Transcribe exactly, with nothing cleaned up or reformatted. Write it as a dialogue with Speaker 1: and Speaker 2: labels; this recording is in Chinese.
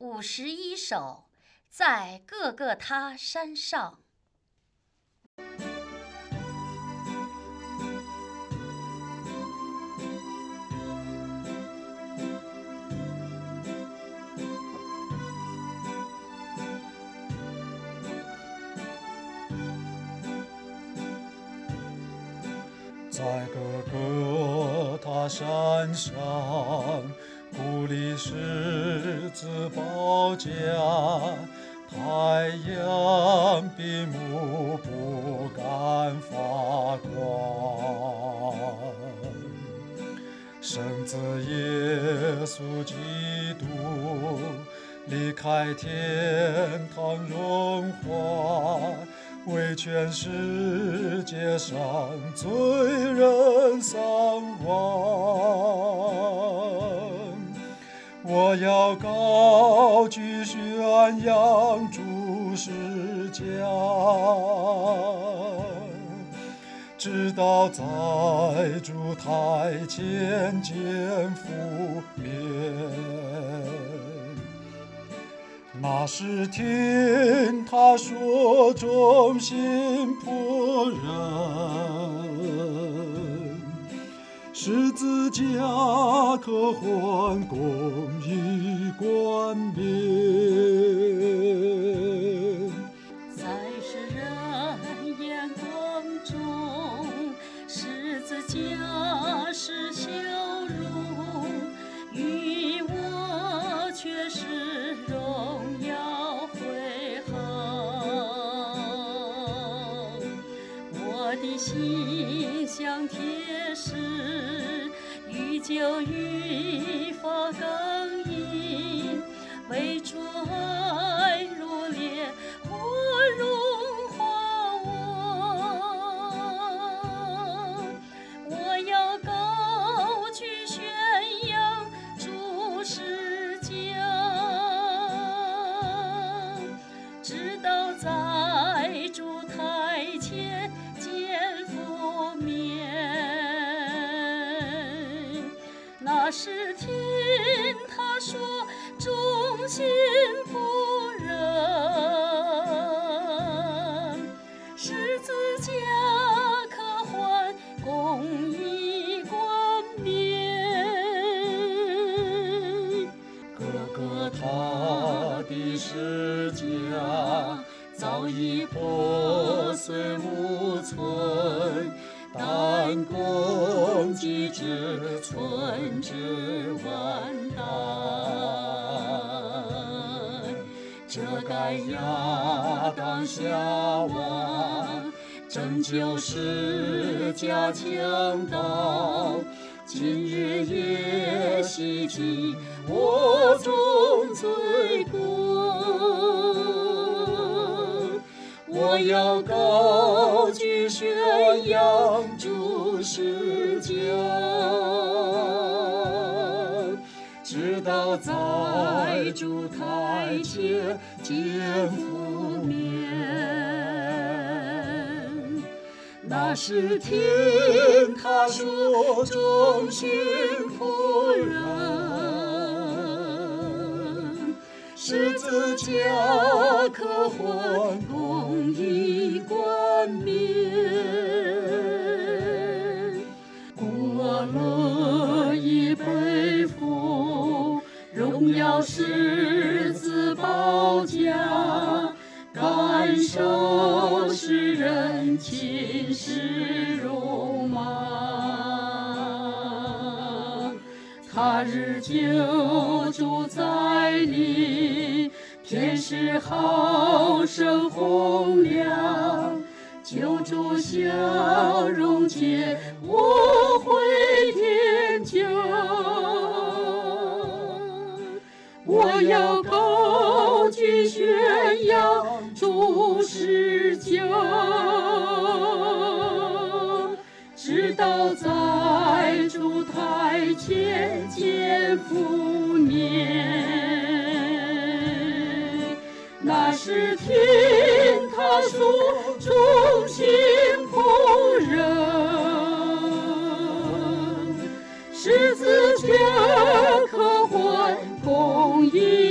Speaker 1: 五十一首，在各个他山上。
Speaker 2: 在各个他山上，孤立十字宝架，太阳闭目不敢发光。圣子耶稣基督离开天堂荣华，为全世界上罪人丧亡。我要高举宣扬主十架，直到在主台前见覆面。那时听他说，忠心仆人，十字架可换公义冠冕。
Speaker 3: 在世人眼光中，十字架是羞辱，与我却是荣耀辉煌。我的心像铁石，愈久愈发刚硬，为主爱如烈火融化我。我要高举宣扬主十架，直到在主台前见覆面。那时听他说，忠心仆人，十字架可换公义冠冕。
Speaker 2: 各个他的十架早已破碎无存，但公义之存之万代。这该亚当夏娃拯救世家强盗，今日也洗净我众罪过。我要高举宣扬主十架，直到在主台前见覆面。那时听他说，忠心仆人，十字架可换公义冠冕。故我乐意背负荣耀十字宝架，感受世人轻视辱骂。他日救主再临，天使号声洪亮，救主笑容接我回天家。我要高举宣扬主十架，直到在主台前见覆面。那时听他说，忠心仆人，十字架可换公义